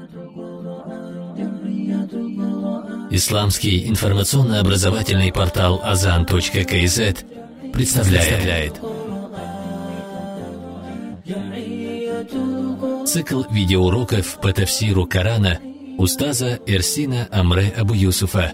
Исламский информационно-образовательный портал Azan.kz представляет цикл видеоуроков по тафсиру Корана устаза Эрсина Амре Абу Юсуфа.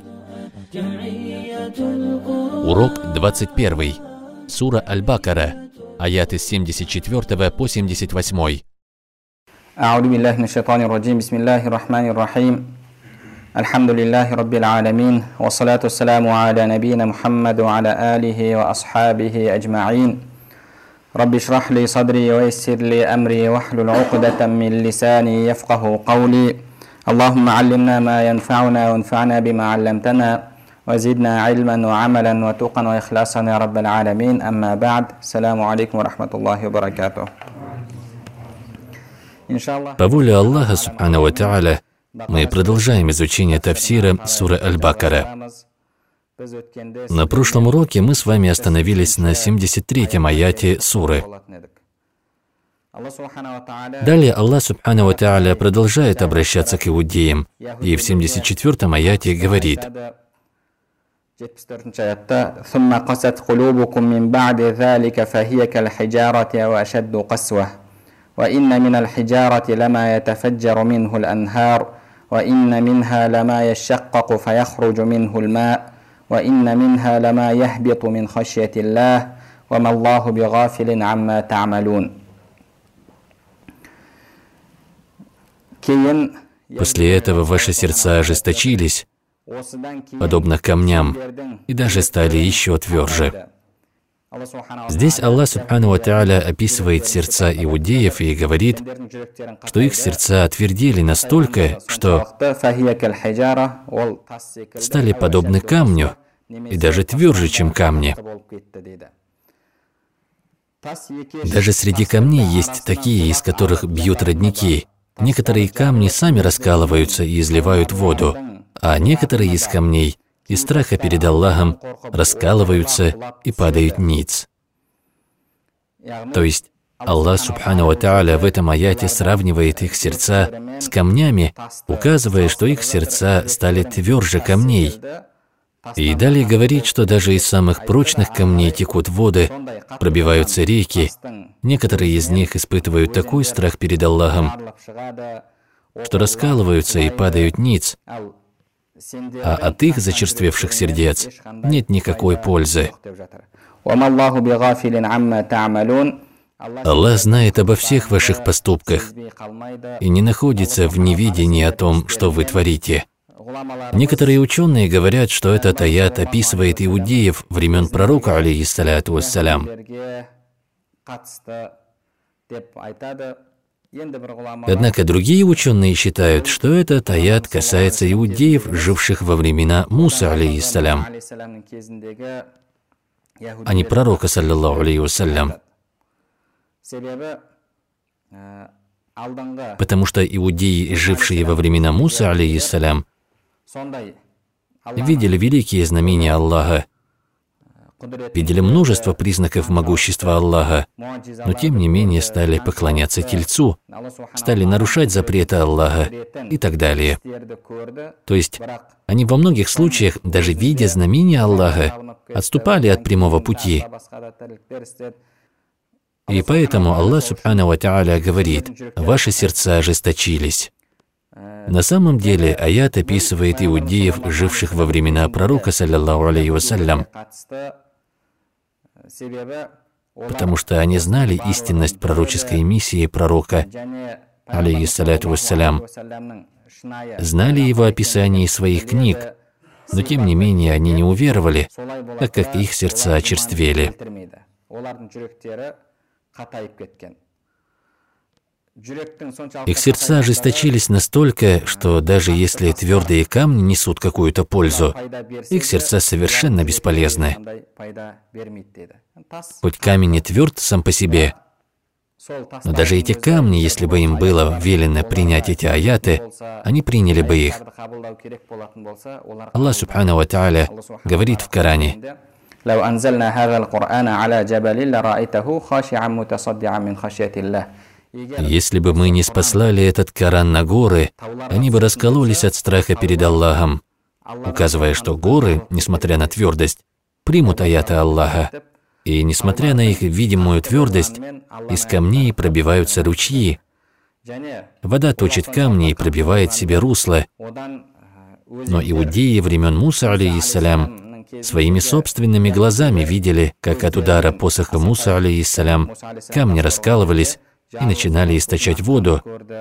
Урок 21. Сура Аль-Бакара. Аяты с 74 по 78. أعوذ بالله من الشيطان الرجيم بسم الله الرحمن الرحيم الحمد لله رب العالمين والصلاة والسلام على نبينا محمد وعلى آله وأصحابه أجمعين رب اشرح لي صدري ويسر لي أمري واحلل عقدة من لساني يفقه قولي اللهم علمنا ما ينفعنا وانفعنا بما علمتنا وزدنا علما وعملا وتقا وإخلاصا يا رب العالمين أما بعد السلام عليكم ورحمة الله وبركاته. По воле Аллаха Субхану ва Тааля мы продолжаем изучение тафсира суры Аль-Бакара. На прошлом уроке мы с вами остановились на 73-м аяте суры. Далее Аллах Субхану ва Тааля продолжает обращаться к иудеям, и в 74-м аяте говорит: ثم قست قلوبكم من بعد ذلك فهي كالحجارة أو أشد قسوة وإن من الحجارة لما يتفجر منه الأنهار وإن منها لما يشقق فيخرج منه الماء وإن منها لما يهبط من خشية الله وما الله بغافل عما تعملون. После этого ваши сердца ожесточились, подобно камням, и даже стали еще тверже. Здесь Аллах Субхану ва Тааля описывает сердца иудеев и говорит, что их сердца отвердели настолько, что стали подобны камню и даже тверже, чем камни. Даже среди камней есть такие, из которых бьют родники. Некоторые камни сами раскалываются и изливают воду, а некоторые из камней из страха перед Аллахом раскалываются и падают ниц. То есть Аллах Субхану ва Тааля в этом аяте сравнивает их сердца с камнями, указывая, что их сердца стали тверже камней. И далее говорит, что даже из самых прочных камней текут воды, пробиваются реки. Некоторые из них испытывают такой страх перед Аллахом, что раскалываются и падают ниц. А от их зачерствевших сердец нет никакой пользы. Аллах знает обо всех ваших поступках и не находится в неведении о том, что вы творите. Некоторые ученые говорят, что этот аят описывает иудеев времен пророка, алейхиссаляту вассалям. Однако другие ученые считают, что этот аят касается иудеев, живших во времена Мусы, алейхиссалям, а не пророка, саллаллаху алейхи вассалям. Потому что иудеи, жившие во времена Мусы, алейхиссалям, видели великие знамения Аллаха, видели множество признаков могущества Аллаха, но тем не менее стали поклоняться Тельцу, стали нарушать запреты Аллаха и так далее. То есть они во многих случаях, даже видя знамения Аллаха, отступали от прямого пути. И поэтому Аллах Субхану ва Тааля говорит: ваши сердца ожесточились. На самом деле аят описывает иудеев, живших во времена пророка, саллаллаху алейхи вассалям, потому что они знали истинность пророческой миссии пророка, алейхиссаляту вассалям, знали его описание из своих книг, но тем не менее они не уверовали, так как их сердца очерствели. Их сердца ожесточились настолько, что даже если твердые камни несут какую-то пользу, их сердца совершенно бесполезны. Хоть камень и тверд сам по себе, но даже эти камни, если бы им было велено принять эти аяты, они приняли бы их. Аллах Субхану ва Тааля говорит в Коране: لو أنزلنا هذا القرآن على جبل لرأيته خاشعا متصدعا من خشية الله Если бы мы не спаслали этот Коран на горы, они бы раскололись от страха перед Аллахом, указывая, что горы, несмотря на твердость, примут аяты Аллаха. И несмотря на их видимую твердость, из камней пробиваются ручьи. Вода точит камни и пробивает себе русло. Но иудеи времен Мусы, алейхиссалям, своими собственными глазами видели, как от удара посоха Мусы, алейхиссалям, камни раскалывались и начинали источать воду.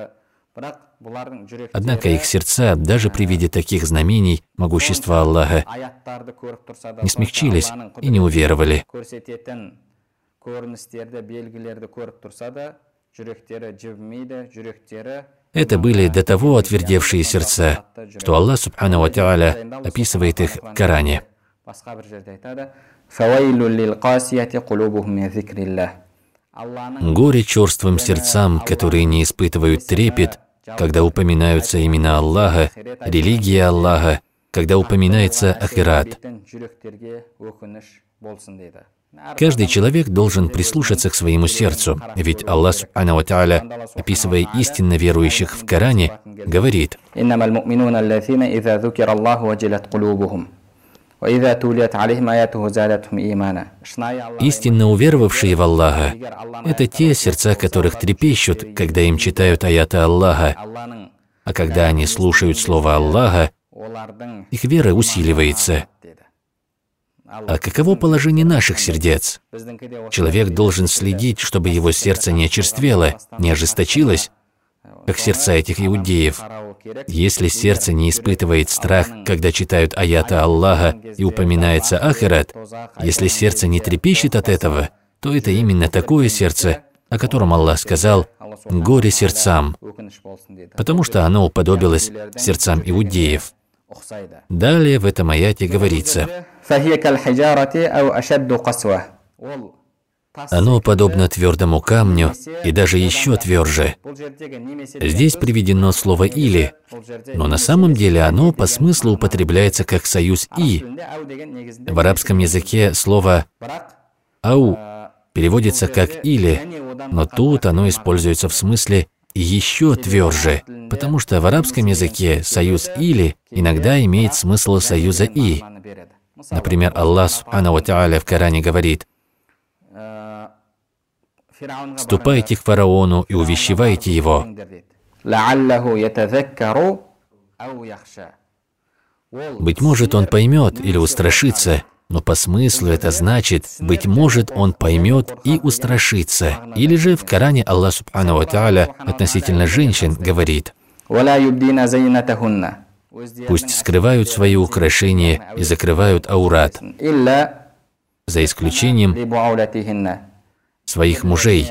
Однако их сердца, даже при виде таких знамений могущества Аллаха, не смягчились и не уверовали. Это были до того отвердевшие сердца, что Аллах Субхану ва Тааля описывает их в Коране. Горе черствым сердцам, которые не испытывают трепет, когда упоминаются имена Аллаха, религия Аллаха, когда упоминается ахират. Каждый человек должен прислушаться к своему сердцу, ведь Аллах Субхану ва Тааля, описывая истинно верующих в Коране, говорит: истинно уверовавшие в Аллаха – это те сердца, которых трепещут, когда им читают аяты Аллаха, а когда они слушают слово Аллаха, их вера усиливается. А каково положение наших сердец? Человек должен следить, чтобы его сердце не очерствело, не ожесточилось, как сердца этих иудеев. Если сердце не испытывает страх, когда читают аяты Аллаха и упоминается ахират, если сердце не трепещет от этого, то это именно такое сердце, о котором Аллах сказал: «Горе сердцам», потому что оно уподобилось сердцам иудеев. Далее в этом аяте говорится: оно подобно твердому камню и даже еще тверже. Здесь приведено слово «или», но на самом деле оно по смыслу употребляется как союз «и». В арабском языке слово «ау» переводится как «или», но тут оно используется в смысле «еще тверже», потому что в арабском языке союз «или» иногда имеет смысл союза «и». Например, Аллах Субхану ва Тааля в Коране говорит: «Ступайте к фараону и увещевайте его». Быть может, он поймет или устрашится, но по смыслу это значит: быть может, он поймет и устрашится. Или же в Коране Аллах Субхану ва Тааля относительно женщин говорит: «Пусть скрывают свои украшения и закрывают аурат, за исключением своих мужей».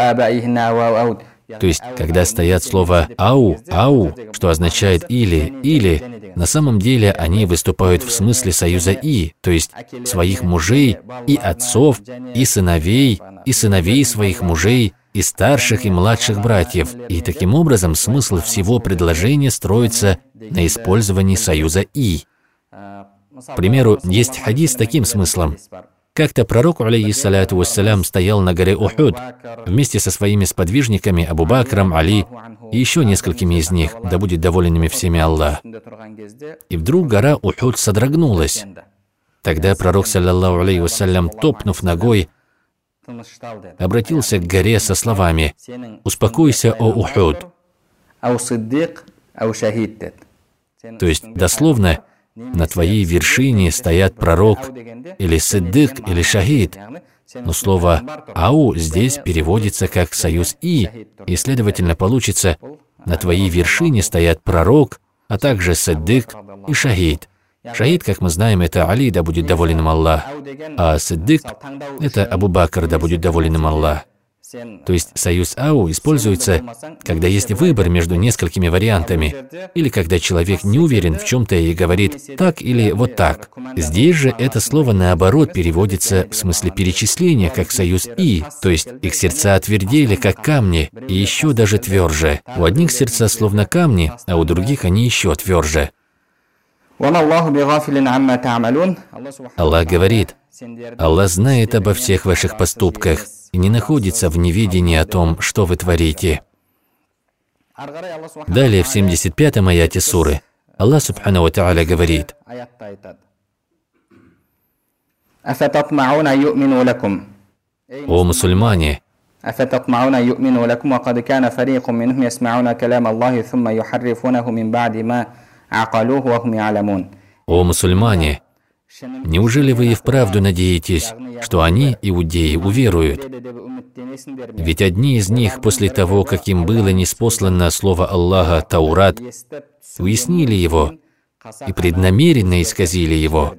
То есть, когда стоят слова «ау», «ау», что означает «или», «или», на самом деле они выступают в смысле союза «и», то есть своих мужей и отцов, и сыновей своих мужей, и старших, и младших братьев. И таким образом смысл всего предложения строится на использовании союза «и». К примеру, есть хадис с таким смыслом. Как-то пророк, алейхиссаляту вассалям, стоял на горе Ухуд вместе со своими сподвижниками Абу Бакром, Али и еще несколькими из них, да будет доволен ими всеми Аллах. И вдруг гора Ухуд содрогнулась. Тогда пророк, саллаллаху алейхи вассалям, топнув ногой, обратился к горе со словами: «Успокойся, о Ухуд». То есть, дословно, на твоей вершине стоят пророк, или сиддик, или шахид. Но слово «ау» здесь переводится как союз «и», и, следовательно, получится: на твоей вершине стоят пророк, а также сиддик и шахид. Шахид, как мы знаем, это Али, да будет доволен им Аллах, а сиддик – это Абу Бакр, да будет доволен им Аллах. То есть союз «ау» используется, когда есть выбор между несколькими вариантами, или когда человек не уверен в чем-то и говорит «так» или «вот так». Здесь же это слово наоборот переводится в смысле перечисления, как союз «и», то есть их сердца отвердели, как камни, и еще даже тверже. У одних сердца словно камни, а у других они еще тверже. Аллах говорит: «Аллах знает обо всех ваших поступках, и не находится в неведении о том, что вы творите. Далее в 75-м аяте суры Аллах Субхану ва Тааля говорит: «О мусульмане, أفتطمعون أن يؤمنوا لكم وقد كان فريق منهم يسمعون كلام الله ثم يحرفونه من بعد ما عقلوه وهم يعلمون». О мусульмане, неужели вы и вправду надеетесь, что они, иудеи, уверуют? Ведь одни из них, после того, как им было ниспослано слово Аллаха Таурат, уяснили его и преднамеренно исказили его.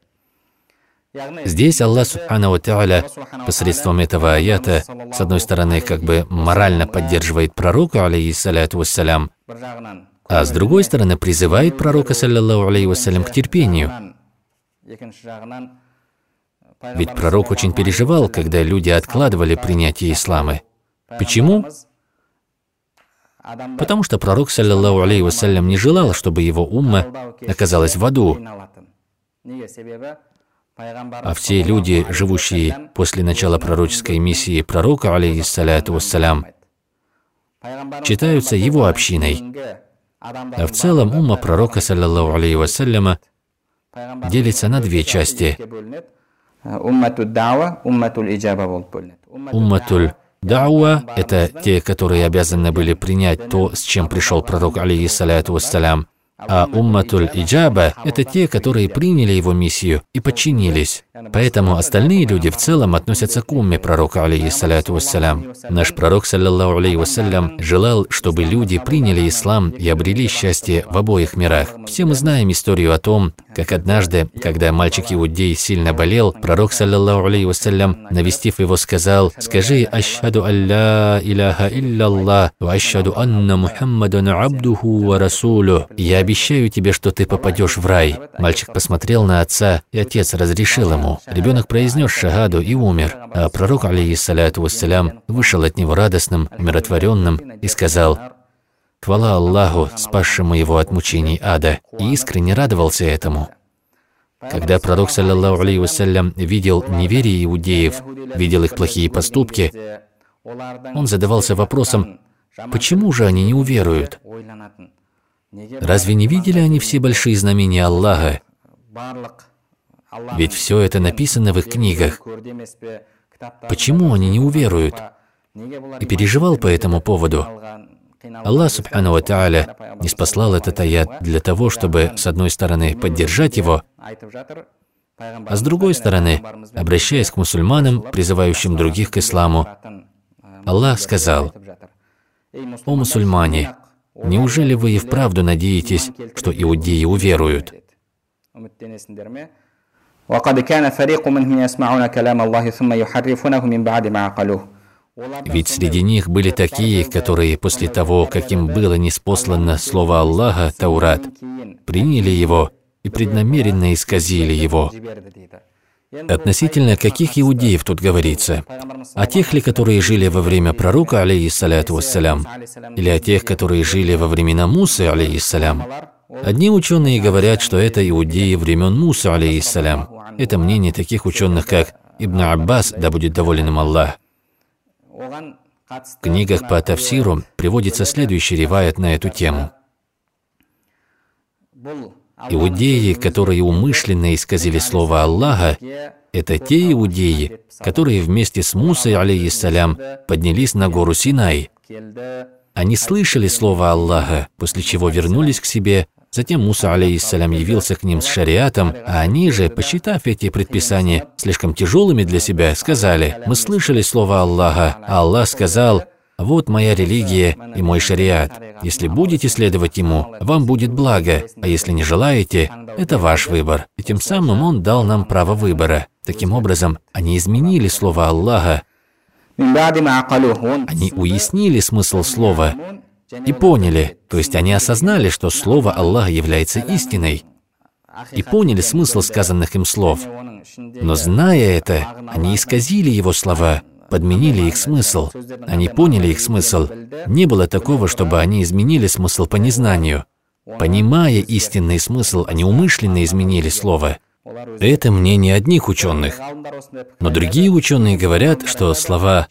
Здесь Аллах Субхану ва Тааля посредством этого аята, с одной стороны, как бы морально поддерживает пророка, алейхиссаляту вассалям, а с другой стороны, призывает пророка, саллаллаху алейхи вассалям, к терпению. Ведь пророк очень переживал, когда люди откладывали принятие ислама. Почему? Потому что пророк, саллаллаху алейхи вассалям, не желал, чтобы его умма оказалась в аду. А все люди, живущие после начала пророческой миссии пророка, алейхиссаляту вассалям, считаются его общиной. А в целом умма пророка, саллаллаху алейхи вассаляма, делится на две части. Умматуль дауа – это те, которые обязаны были принять то, с чем пришел пророк, алейхиссаляту вассалям. А умматуль иджаба – это те, которые приняли его миссию и подчинились. Поэтому остальные люди в целом относятся к умме пророка, алейхиссаляту вассалям. Наш пророк, саллаллаху алейхи вассалям, желал, чтобы люди приняли ислам и обрели счастье в обоих мирах. Все мы знаем историю о том, как однажды, когда мальчик-иудей сильно болел, пророк, саллаллаху алейхи вассалям, навестив его, сказал: «Скажи: ашхаду алла иляха илляллах, ва ашхаду анна Мухаммадан абдуху ва расулю». «Я обещаю тебе, что ты попадешь в рай». Мальчик посмотрел на отца, и отец разрешил ему. Ребенок произнес шагаду и умер, а пророк, алейхиссаляту вассалям, вышел от него радостным, умиротворенным и сказал: «Хвала Аллаху, спасшему его от мучений ада», и искренне радовался этому. Когда пророк, саллаллаху алейхи вассалям, видел неверие иудеев, видел их плохие поступки, он задавался вопросом: почему же они не уверуют? Разве не видели они все большие знамения Аллаха? Ведь все это написано в их книгах. Почему они не уверуют? И переживал по этому поводу. Аллах Субхану ва Тааля ниспослал этот аят для того, чтобы, с одной стороны, поддержать его, а с другой стороны, обращаясь к мусульманам, призывающим других к исламу, Аллах сказал: «О мусульмане, неужели вы и вправду надеетесь, что иудеи уверуют?» Ведь среди них были такие, которые после того, как им было ниспослано слово Аллаха, Таурат, приняли его и преднамеренно исказили его. Относительно каких иудеев тут говорится? О тех ли, которые жили во время пророка, алейхиссаляту вассалям, или о тех, которые жили во времена Мусы, алейхиссалям? Одни ученые говорят, что это иудеи времен Мусы, алейхиссалям. Это мнение таких ученых, как Ибн Аббас, да будет доволен им Аллах. В книгах по тафсиру приводится следующий риваят на эту тему. Иудеи, которые умышленно исказили слово Аллаха, это те иудеи, которые вместе с Мусой, алейхиссалям, поднялись на гору Синай. Они слышали слово Аллаха, после чего вернулись к себе. Затем Муса, алейхиссалям, явился к ним с шариатом, а они же, посчитав эти предписания слишком тяжелыми для себя, сказали: «Мы слышали слово Аллаха, а Аллах сказал: вот моя религия и мой шариат. Если будете следовать ему, вам будет благо, а если не желаете, это ваш выбор». И тем самым Он дал нам право выбора. Таким образом, они изменили слово Аллаха, они уяснили смысл слова и поняли, то есть они осознали, что слово Аллаха является истиной, и поняли смысл сказанных им слов. Но зная это, они исказили его слова, подменили их смысл. Они поняли их смысл. Не было такого, чтобы они изменили смысл по незнанию. Понимая истинный смысл, они умышленно изменили слово. Это мнение одних ученых. Но другие ученые говорят, что слова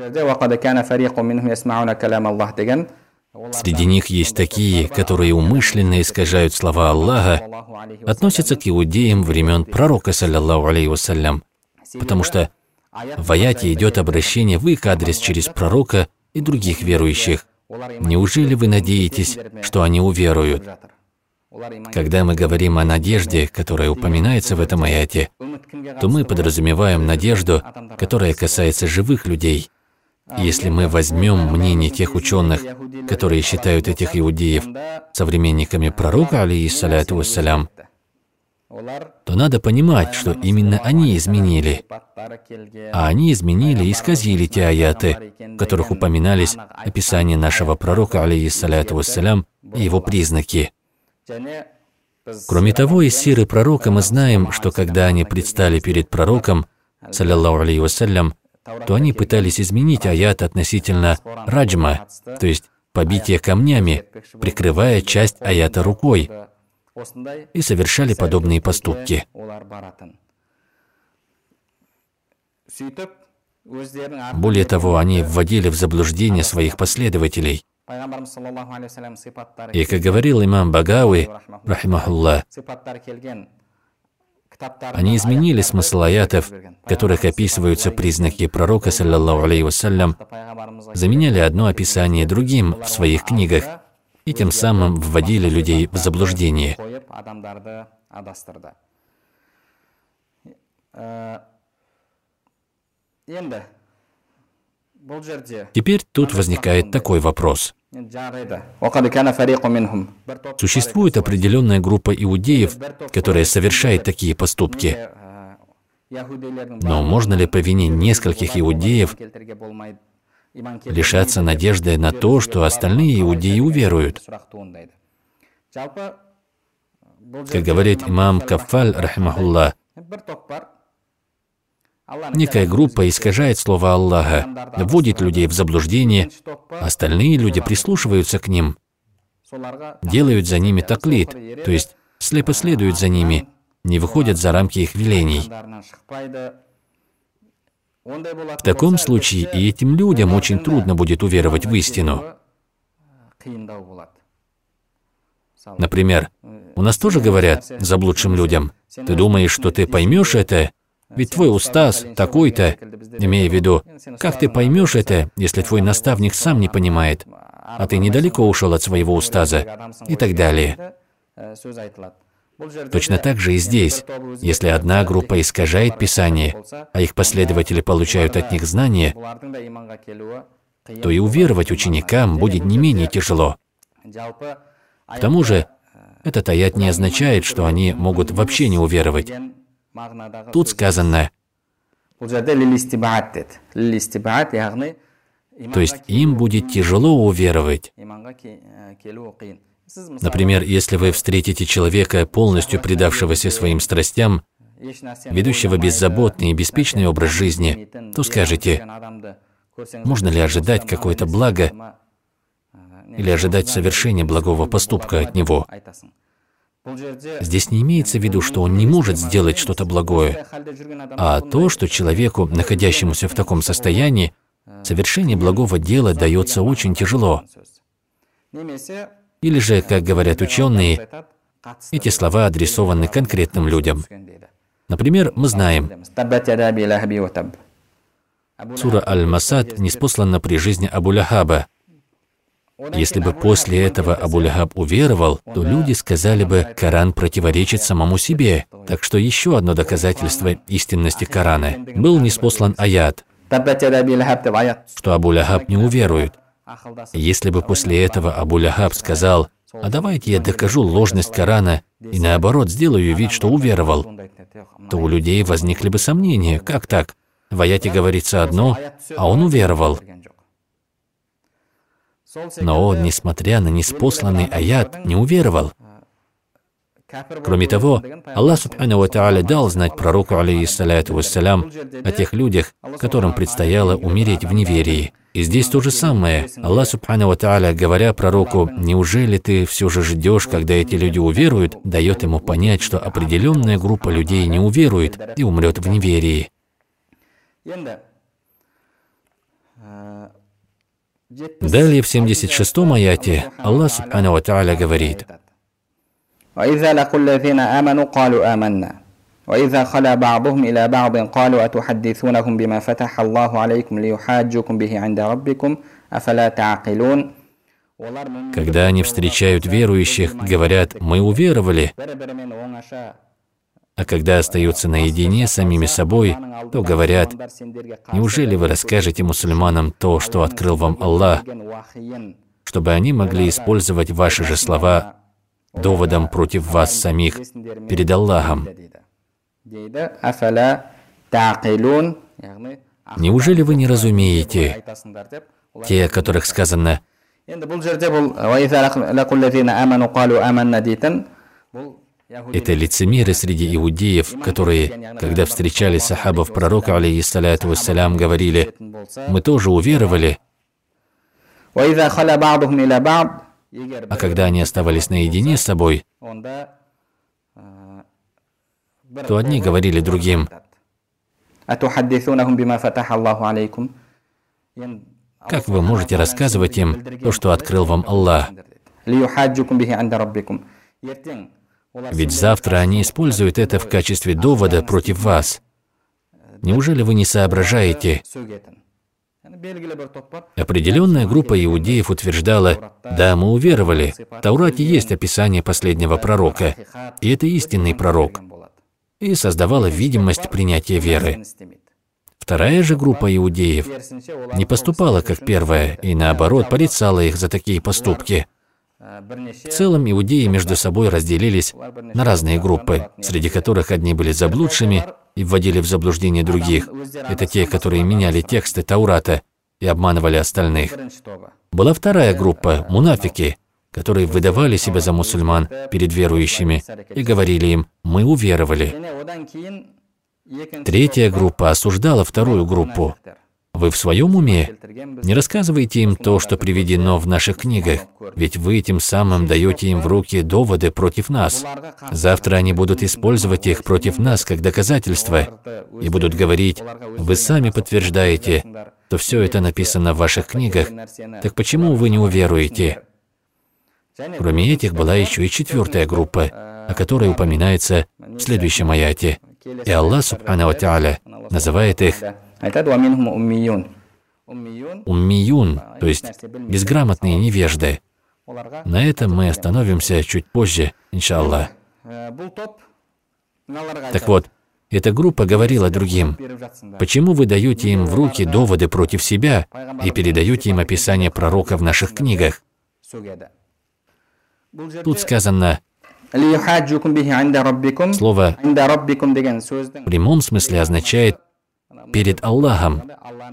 «среди них есть такие, которые умышленно искажают слова Аллаха», относятся к иудеям времен пророка, саллаллаху алейхи вассалям, потому что в аяте идет обращение в их адрес через пророка и других верующих. Неужели вы надеетесь, что они уверуют? Когда мы говорим о надежде, которая упоминается в этом аяте, то мы подразумеваем надежду, которая касается живых людей. И если мы возьмем мнение тех ученых, которые считают этих иудеев современниками пророка, алейхиссаляту вассалям, то надо понимать, что именно они изменили. А они изменили и исказили те аяты, в которых упоминались описания нашего пророка, алейхиссаляту вассалям, и его признаки. Кроме того, из сиры пророка мы знаем, что когда они предстали перед пророком, саллаллаху алейхи вассалям, то они пытались изменить аят относительно раджма, то есть побития камнями, прикрывая часть аята рукой, и совершали подобные поступки. Более того, они вводили в заблуждение своих последователей. И, как говорил имам Багауи, рахимахуллах, они изменили смысл аятов, в которых описываются признаки пророка, саллаллаху алейхи вассалям, заменяли одно описание другим в своих книгах и тем самым вводили людей в заблуждение. Теперь тут возникает такой вопрос. Существует определенная группа иудеев, которая совершает такие поступки. Но можно ли по вине нескольких иудеев лишаться надежды на то, что остальные иудеи уверуют? Как говорит имам Каффаль, рахимахуллах, некая группа искажает слова Аллаха, вводит людей в заблуждение, остальные люди прислушиваются к ним, делают за ними таклид, то есть слепо следуют за ними, не выходят за рамки их велений. В таком случае и этим людям очень трудно будет уверовать в истину. Например, у нас тоже говорят заблудшим людям: «Ты думаешь, что ты поймешь это? Ведь твой устаз такой-то», имея в виду, как ты поймешь это, если твой наставник сам не понимает, а ты недалеко ушел от своего устаза, и так далее. Точно так же и здесь. Если одна группа искажает Писание, а их последователи получают от них знания, то и уверовать ученикам будет не менее тяжело. К тому же, этот аят не означает, что они могут вообще не уверовать. Тут сказано, то есть им будет тяжело уверовать. Например, если вы встретите человека, полностью предавшегося своим страстям, ведущего беззаботный и беспечный образ жизни, то скажете: можно ли ожидать какое-то благо или ожидать совершения благого поступка от него? Здесь не имеется в виду, что он не может сделать что-то благое, а то, что человеку, находящемуся в таком состоянии, совершение благого дела дается очень тяжело. Или же, как говорят ученые, эти слова адресованы конкретным людям. Например, мы знаем, сура Аль-Масад ниспослана при жизни Абу-Лахаба. Если бы после этого Абу-Лахаб уверовал, то люди сказали бы: Коран противоречит самому себе. Так что еще одно доказательство истинности Корана. Был ниспослан аят, что Абу-Лахаб не уверует. Если бы после этого Абу-Лахаб сказал: а давайте я докажу ложность Корана и наоборот сделаю вид, что уверовал, то у людей возникли бы сомнения: как так? В аяте говорится одно, а он уверовал. Но он, несмотря на ниспосланный аят, не уверовал. Кроме того, Аллах Субхану ва Тааля дал знать пророку, алейхиссаляту вассалям, о тех людях, которым предстояло умереть в неверии. И здесь то же самое. Аллах Субхану ва Тааля, говоря пророку, неужели ты все же ждешь, когда эти люди уверуют, дает ему понять, что определенная группа людей не уверует и умрет в неверии. Далее в 76-м аяте Аллах Субхану ва Тааля говорит: وإذا لقوا الذين آمنوا قالوا آمنا وإذا خلا بعضهم إلى بعض قالوا أتحدثونهم بما فتح الله عليكم ليحاجوكم به عند ربكم أفلا تعقلون. Когда они встречают верующих, говорят: «Мы уверовали», а когда остаются наедине с самими собой, то говорят: «Неужели вы расскажете мусульманам то, что открыл вам Аллах, чтобы они могли использовать ваши же слова доводом против вас самих перед Аллахом? Неужели вы не разумеете?» Те, о которых сказано: это лицемеры среди иудеев, которые, когда встречали сахабов пророка, алейхиссаляту вассалям, говорили: «Мы тоже уверовали». А когда они оставались наедине с собой, то одни говорили другим: «Как вы можете рассказывать им то, что открыл вам Аллах? Ведь завтра они используют это в качестве довода против вас. Неужели вы не соображаете?» Определенная группа иудеев утверждала: «Да, мы уверовали. В Таурате есть описание последнего пророка, и это истинный пророк», и создавала видимость принятия веры. Вторая же группа иудеев не поступала как первая, и наоборот порицала их за такие поступки. В целом иудеи между собой разделились на разные группы, среди которых одни были заблудшими и вводили в заблуждение других. Это те, которые меняли тексты Таурата и обманывали остальных. Была вторая группа – мунафики, которые выдавали себя за мусульман перед верующими и говорили им: «Мы уверовали». Третья группа осуждала вторую группу: «Вы в своем уме? Не рассказывайте им то, что приведено в наших книгах, ведь вы тем самым даете им в руки доводы против нас. Завтра они будут использовать их против нас как доказательство и будут говорить: вы сами подтверждаете, что все это написано в ваших книгах, так почему вы не уверуете?» Кроме этих была еще и четвертая группа, о которой упоминается в следующем аяте. И Аллах Субхану ва Тааля называет их уммиюн, то есть безграмотные невежды. На этом мы остановимся чуть позже, иншаллах. Так вот, эта группа говорила другим: «Почему вы даете им в руки доводы против себя и передаете им описание пророка в наших книгах?» Тут сказано: слово в прямом смысле означает «перед Аллахом».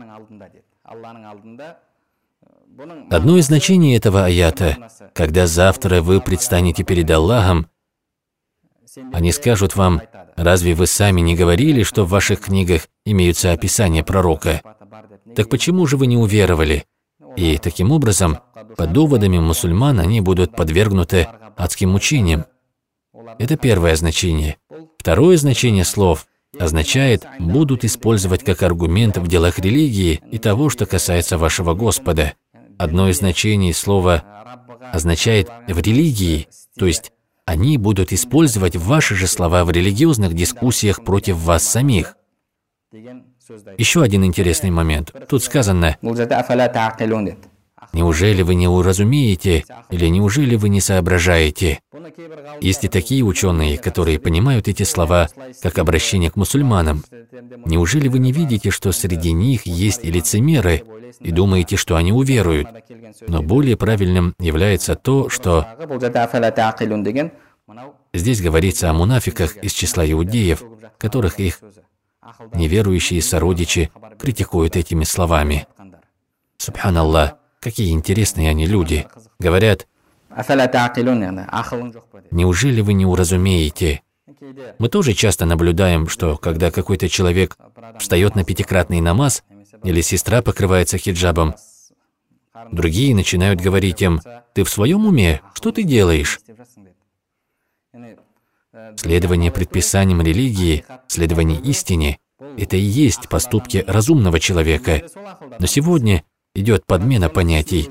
Одно из значений этого аята: когда завтра вы предстанете перед Аллахом, они скажут вам: «Разве вы сами не говорили, что в ваших книгах имеются описания пророка? Так почему же вы не уверовали?» И таким образом, под доводами мусульман они будут подвергнуты адским мучениям. Это первое значение. Второе значение слов означает «будут использовать как аргумент в делах религии и того, что касается вашего Господа». Одно из значений слова означает «в религии», то есть они будут использовать ваши же слова в религиозных дискуссиях против вас самих. Еще один интересный момент. Тут сказано: «Неужели вы не уразумеете, или неужели вы не соображаете?» Есть и такие ученые, которые понимают эти слова как обращение к мусульманам. Неужели вы не видите, что среди них есть и лицемеры, и думаете, что они уверуют? Но более правильным является то, что здесь говорится о мунафиках из числа иудеев, которых их неверующие сородичи критикуют этими словами. Субханаллах, какие интересные они люди. Говорят: «Неужели вы не уразумеете?» Мы тоже часто наблюдаем, что когда какой-то человек встает на пятикратный намаз, или сестра покрывается хиджабом, Другие начинают говорить им: «Ты в своем уме? Что ты делаешь?» Следование предписаниям религии, следование истине – это и есть поступки разумного человека. Но сегодня идет подмена понятий,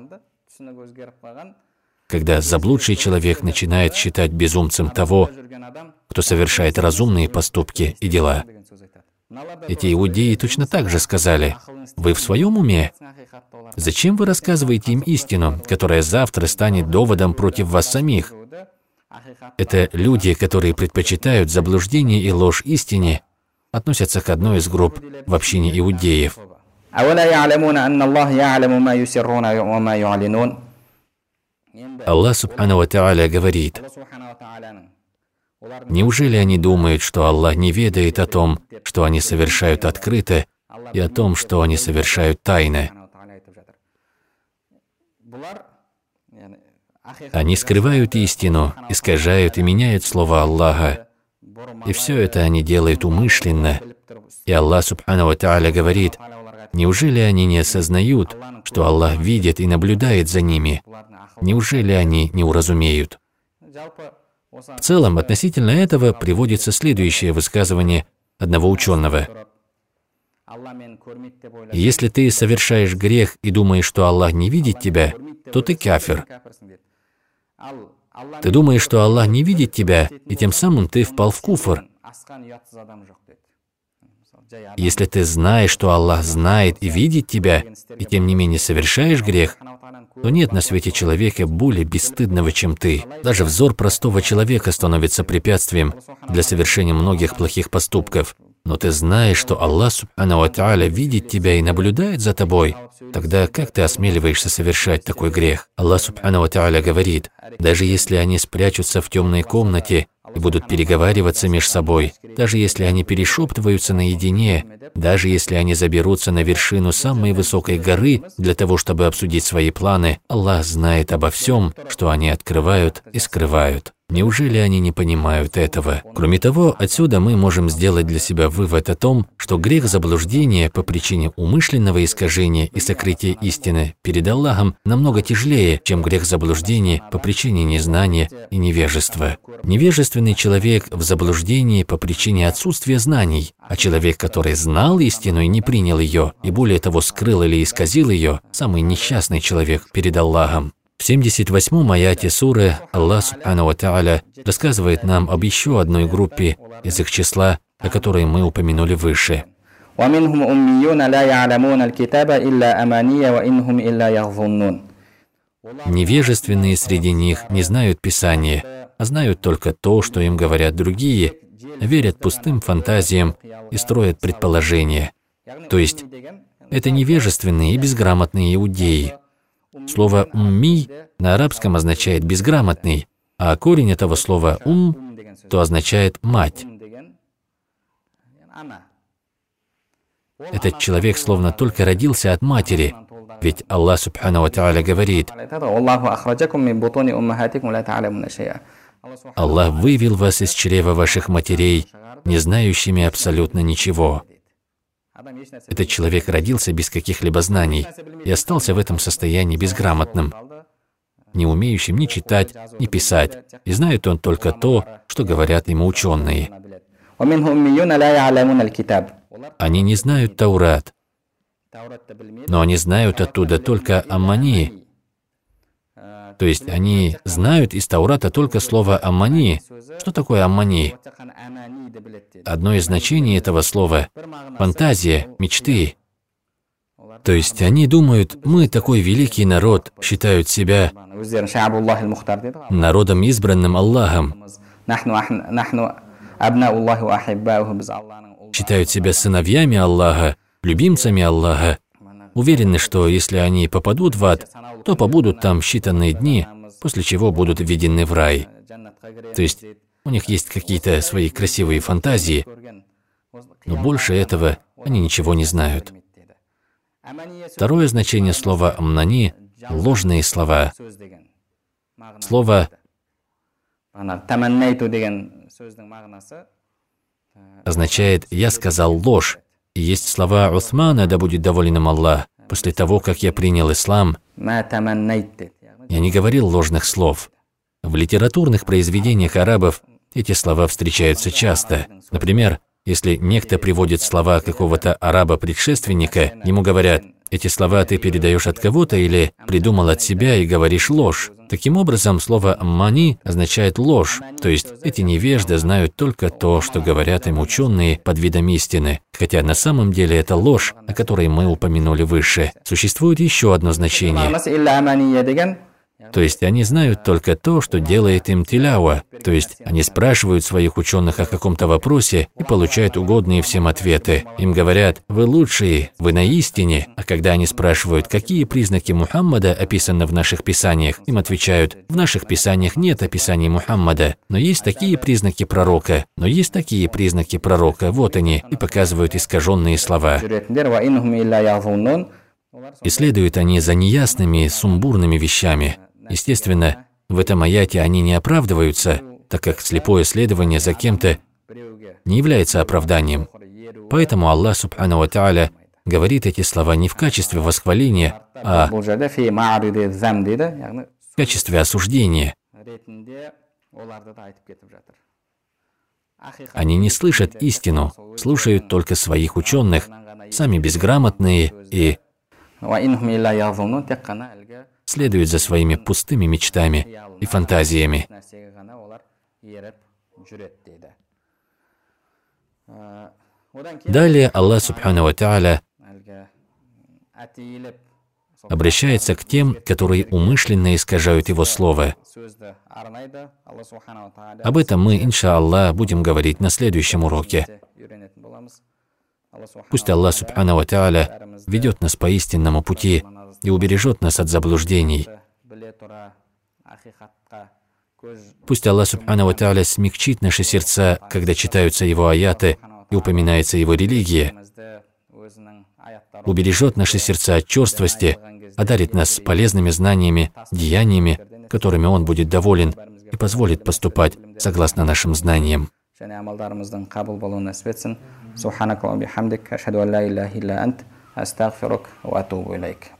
когда заблудший человек начинает считать безумцем того, кто совершает разумные поступки и дела. Эти иудеи точно так же сказали: «Вы в своем уме? Зачем вы рассказываете им истину, которая завтра станет доводом против вас самих?» Это люди, которые предпочитают заблуждение и ложь истине, относятся к одной из групп в общине иудеев. Аллах Субхану ва Тааля говорит: «Неужели они думают, что Аллах не ведает о том, что они совершают открыто, и о том, что они совершают тайно?» Они скрывают истину, искажают и меняют слова Аллаха. И все это они делают умышленно. И Аллах Субхану ва Тааля говорит: «Неужели они не осознают, что Аллах видит и наблюдает за ними? Неужели они не уразумеют?» В целом, относительно этого приводится следующее высказывание одного ученого: «Если ты совершаешь грех и думаешь, что Аллах не видит тебя, то ты кафир. Ты думаешь, что Аллах не видит тебя, и тем самым ты впал в куфр. Если ты знаешь, что Аллах знает и видит тебя, и тем не менее совершаешь грех, то нет на свете человека более бесстыдного, чем ты. Даже взор простого человека становится препятствием для совершения многих плохих поступков. Но ты знаешь, что Аллах Субхану ва Тааля видит тебя и наблюдает за тобой. Тогда как ты осмеливаешься совершать такой грех?» Аллах Субхану ва Тааля говорит: «Даже если они спрячутся в темной комнате и будут переговариваться между собой, даже если они перешептываются наедине, даже если они заберутся на вершину самой высокой горы для того, чтобы обсудить свои планы, Аллах знает обо всем, что они открывают и скрывают». Неужели они не понимают этого? Кроме того, отсюда мы можем сделать для себя вывод о том, что грех заблуждения по причине умышленного искажения и сокрытия истины перед Аллахом намного тяжелее, чем грех заблуждения по причине незнания и невежества. Невежественный человек в заблуждении по причине отсутствия знаний, а человек, который знал истину и не принял ее, и более того скрыл или исказил ее, самый несчастный человек перед Аллахом. В 78-м аяте суры Аллах Субхану ва Тааля рассказывает нам об еще одной группе из их числа, о которой мы упомянули выше. Невежественные среди них не знают Писания, а знают только то, что им говорят другие, верят пустым фантазиям и строят предположения. То есть, это невежественные и безграмотные иудеи. Слово «умми» на арабском означает «безграмотный», а корень этого слова то означает «мать». Этот человек словно только родился от матери, ведь Аллах Субхану ва Тааля говорит: «Аллах вывел вас из чрева ваших матерей, не знающими абсолютно ничего». Этот человек родился без каких-либо знаний и остался в этом состоянии безграмотным, не умеющим ни читать, ни писать, и знает он только то, что говорят ему ученые. Они не знают Таурат, но они знают оттуда только Аммани. То есть они знают из Таурата только слово «аммани». Что такое «аммани»? Одно из значений этого слова – фантазия, мечты. То есть они думают: мы такой великий народ, считают себя народом, избранным Аллахом, считают себя сыновьями Аллаха, любимцами Аллаха, уверены, что если они попадут в ад, то побудут там считанные дни, после чего будут введены в рай. То есть у них есть какие-то свои красивые фантазии, но больше этого они ничего не знают. Второе значение слова «амнани» – ложные слова. Слово означает «я сказал ложь». И есть слова Усмана, да будет доволен им Аллах, после того, как я принял ислам, я не говорил ложных слов. В литературных произведениях арабов эти слова встречаются часто. Например, если некто приводит слова какого-то араба-предшественника, ему говорят: эти слова ты передаешь от кого-то или придумал от себя и говоришь ложь. Таким образом, слово «мани» означает ложь, то есть эти невежды знают только то, что говорят им ученые под видом истины, хотя на самом деле это ложь, о которой мы упомянули выше. Существует еще одно значение. То есть они знают только то, что делает им тилява, то есть они спрашивают своих ученых о каком-то вопросе и получают угодные всем ответы. Им говорят: вы лучшие, вы на истине, а когда они спрашивают, какие признаки Мухаммада описаны в наших писаниях, им отвечают: в наших писаниях нет описаний Мухаммада, но есть такие признаки пророка, вот они, и показывают искаженные слова. И следуют они за неясными, сумбурными вещами. Естественно, в этом аяте они не оправдываются, так как слепое следование за кем-то не является оправданием. Поэтому Аллах Субхану ва Тааля говорит эти слова не в качестве восхваления, а в качестве осуждения. Они не слышат истину, слушают только своих ученых, сами безграмотные и следуют за своими пустыми мечтами и фантазиями. Далее Аллах Субхану ва Тааля обращается к тем, которые умышленно искажают Его Слово. Об этом мы, иншааллах, будем говорить на следующем уроке. Пусть Аллах Субхану ва Тааля ведет нас по истинному пути и убережет нас от заблуждений. Пусть Аллах Субхану ва Тааля смягчит наши сердца, когда читаются Его аяты и упоминается Его религия, убережет наши сердца от черствости, одарит нас полезными знаниями, деяниями, которыми Он будет доволен, и позволит поступать согласно нашим знаниям. سبحانك اللهم وبحمدك أشهد أن لا إله إلا أنت أستغفرك وأتوب إليك